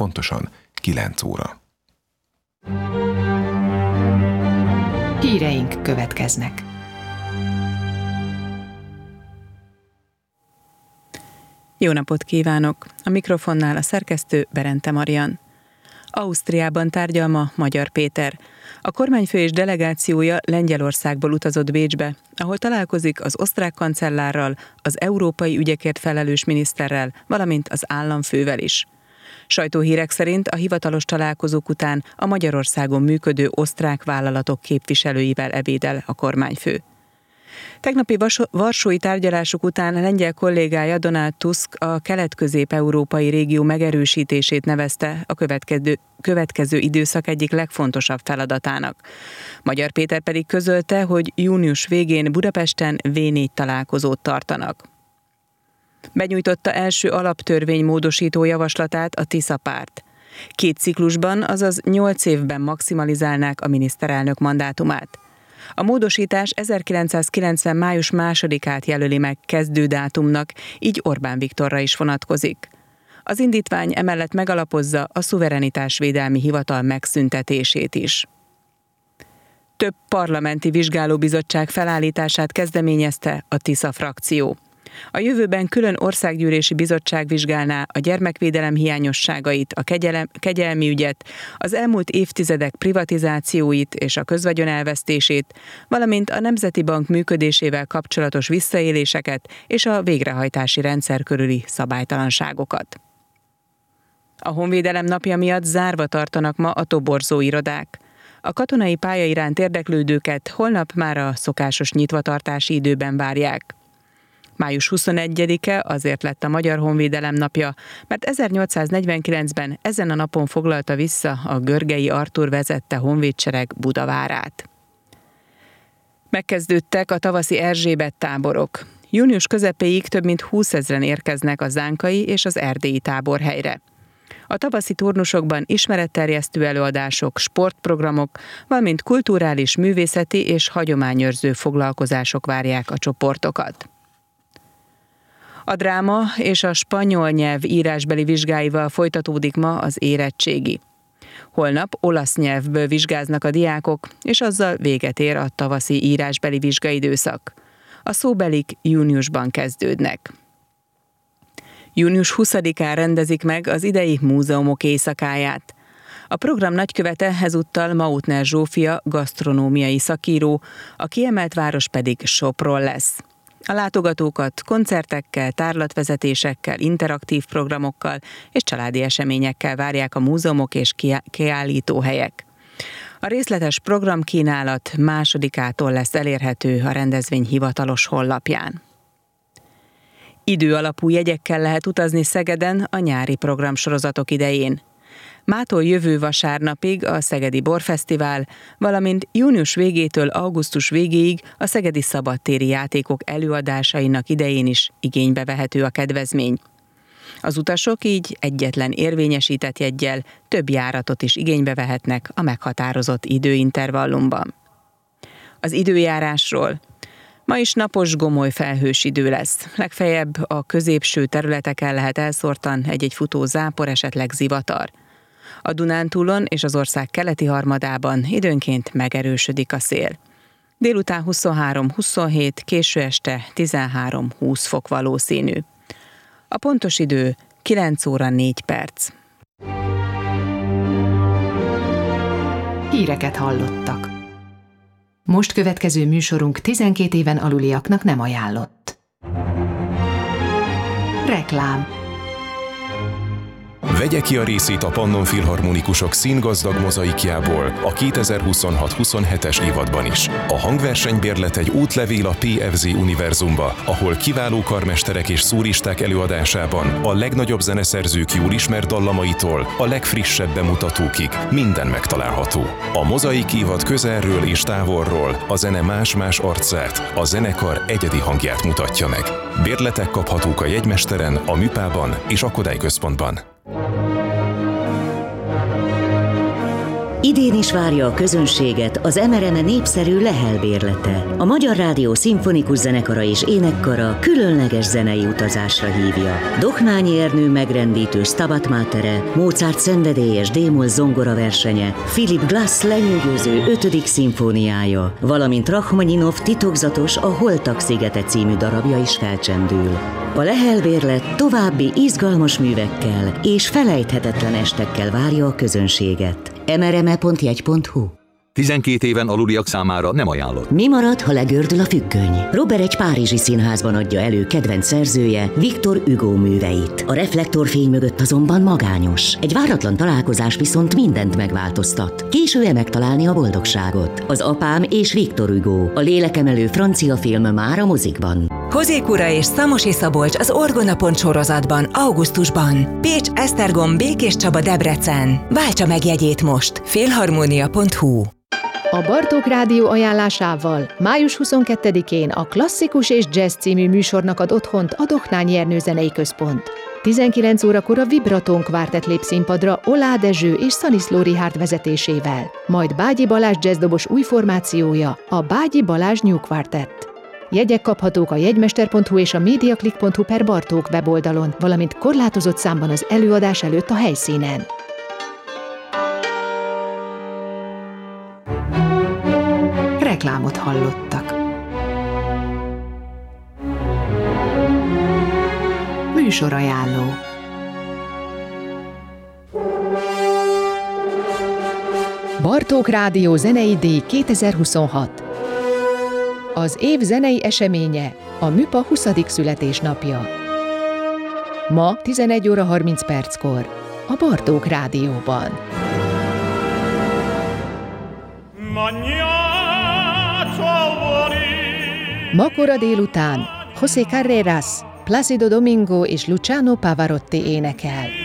pontosan 9 óra. Híreink következnek. Jó napot kívánok! A mikrofonnál a szerkesztő Berente Marian. Ausztriában tárgyal ma Magyar Péter. A kormányfő és delegációja Lengyelországból utazott Bécsbe, ahol találkozik az osztrák kancellárral, az európai ügyekért felelős miniszterrel, valamint az államfővel is. Sajtóhírek szerint a hivatalos találkozók után a Magyarországon működő osztrák vállalatok képviselőivel ebédel a kormányfő. Tegnapi varsói tárgyalások után lengyel kollégája Donald Tusk a kelet-közép-európai régió megerősítését nevezte a következő időszak egyik legfontosabb feladatának. Magyar Péter pedig közölte, hogy június végén Budapesten V4 találkozót tartanak. Benyújtotta első alaptörvény módosító javaslatát a Tisza párt. 2 ciklusban, azaz 8 évben maximalizálnák a miniszterelnök mandátumát. A módosítás 1990. május 2-át jelöli meg kezdődátumnak, így Orbán Viktorra is vonatkozik. Az indítvány emellett megalapozza a szuverenitásvédelmi hivatal megszüntetését is. Több parlamenti vizsgálóbizottság felállítását kezdeményezte a Tisza frakció. A jövőben külön országgyűlési bizottság vizsgálná a gyermekvédelem hiányosságait, a kegyelmi ügyet, az elmúlt évtizedek privatizációit és a közvagyon elvesztését, valamint a Nemzeti Bank működésével kapcsolatos visszaéléseket és a végrehajtási rendszer körüli szabálytalanságokat. A Honvédelem napja miatt zárva tartanak ma a toborzó irodák. A katonai pálya iránt érdeklődőket holnap már a szokásos nyitvatartási időben várják. Május 21-e azért lett a Magyar Honvédelem napja, mert 1849-ben ezen a napon foglalta vissza a Görgei Artúr vezette honvédsereg Budavárát. Megkezdődtek a tavaszi Erzsébet táborok. Június közepéig több mint 20 000-en érkeznek a zánkai és az erdélyi táborhelyre. A tavaszi turnusokban ismeretterjesztő előadások, sportprogramok, valamint kulturális, művészeti és hagyományőrző foglalkozások várják a csoportokat. A dráma és a spanyol nyelv írásbeli vizsgáival folytatódik ma az érettségi. Holnap olasz nyelvből vizsgáznak a diákok, és azzal véget ér a tavaszi írásbeli vizsgaidőszak. A szóbelik júniusban kezdődnek. Június 20-án rendezik meg az idei múzeumok éjszakáját. A program nagykövete ezúttal Mautner Zsófia gasztronómiai szakíró, a kiemelt város pedig Sopron lesz. A látogatókat koncertekkel, tárlatvezetésekkel, interaktív programokkal és családi eseményekkel várják a múzeumok és kiállítóhelyek. A részletes programkínálat 2-ától lesz elérhető a rendezvény hivatalos honlapján. Időalapú jegyekkel lehet utazni Szegeden a nyári programsorozatok idején. Mától jövő vasárnapig a Szegedi Borfesztivál, valamint június végétől augusztus végéig a szegedi szabadtéri játékok előadásainak idején is igénybe vehető a kedvezmény. Az utasok így egyetlen érvényesített jeggyel több járatot is igénybe vehetnek a meghatározott időintervallumban. Az időjárásról. Ma is napos, gomoly felhős idő lesz. Legfeljebb a középső területeken lehet elszórtan egy-egy futó zápor, esetleg zivatar. A Dunántúlon és az ország keleti harmadában időnként megerősödik a szél. Délután 23-27, késő este 13-20 fok valószínű. A pontos idő 9 óra 4 perc. Híreket hallottak. Most következő műsorunk 12 éven aluliaknak nem ajánlott. Reklám. Vegye ki a részét a Pannon Filharmonikusok színgazdag mozaikjából a 2026-27-es évadban is. A hangversenybérlet egy útlevél a PFZ univerzumba, ahol kiváló karmesterek és szólisták előadásában a legnagyobb zeneszerzők jól ismert dallamaitól a legfrissebb bemutatókig minden megtalálható. A mozaik évad közelről és távolról a zene más-más arcát, a zenekar egyedi hangját mutatja meg. Bérletek kaphatók a jegymesteren, a Műpában és a Kodály központban. Idén is várja a közönséget az MRM népszerű Lehel bérlete. A Magyar Rádió Szimfonikus Zenekara és Énekkara különleges zenei utazásra hívja. Dohnányi Ernő megrendítő Stabat Matere, Mozart szenvedélyes D-moll zongora versenye, Philip Glass lenyűgöző 5. szimfóniája, valamint Rachmaninov titokzatos A Holtak szigete című darabja is felcsendül. A Lehel bérlet további izgalmas művekkel és felejthetetlen estekkel várja a közönséget. mrme.jegy.hu 12 éven aluliak számára nem ajánlott. Mi marad, ha legördül a függöny? Robert egy párizsi színházban adja elő kedvenc szerzője, Victor Hugo műveit. A reflektorfény mögött azonban magányos. Egy váratlan találkozás viszont mindent megváltoztat. Késő-e megtalálni a boldogságot? Az Apám és Victor Hugo, a lélekemelő francia film már a mozikban. Hozékura és Szamosi Szabolcs az Orgonapont sorozatban augusztusban. Pécs, Esztergom, Békés Csaba, Debrecen. Váltsa meg jegyét most. Filharmonia.hu. A Bartók Rádió ajánlásával május 22-én a Klasszikus és Jazz című műsornak ad otthont a Dohnányi Ernő Zenei Központ. 19 órakor a Vibraton kvártett lép színpadra Olá Dezső és Szaniszló Richárd vezetésével, majd Bágyi Balázs jazzdobos új formációja, a Bágyi Balázs New Quartet. Jegyek kaphatók a jegymester.hu és a mediaclick.hu/Bartók weboldalon, valamint korlátozott számban az előadás előtt a helyszínen. Reklámot hallottak. Műsorajánló. Bartók Rádió zenei díj 2026. Az év zenei eseménye a Műpa 20. születésnapja. Ma 11 óra 30 perckor a Bartók Rádióban. Ma kora délután José Carreras, Plácido Domingo és Luciano Pavarotti énekel.